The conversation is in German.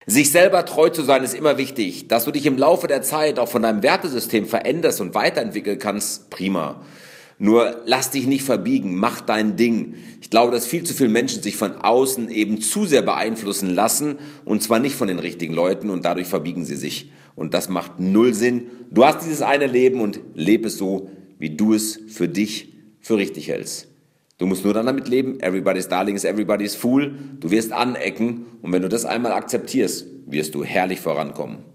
Sich selber treu zu sein ist immer wichtig. Dass du dich im Laufe der Zeit auch von deinem Wertesystem veränderst und weiterentwickeln kannst, prima. Nur lass dich nicht verbiegen, mach dein Ding. Ich glaube, dass viel zu viele Menschen sich von außen eben zu sehr beeinflussen lassen und zwar nicht von den richtigen Leuten und dadurch verbiegen sie sich. Und das macht null Sinn. Du hast dieses eine Leben und lebe es so, wie du es für dich für richtig hältst. Du musst nur dann damit leben, everybody's darling is everybody's fool. Du wirst anecken und wenn du das einmal akzeptierst, wirst du herrlich vorankommen.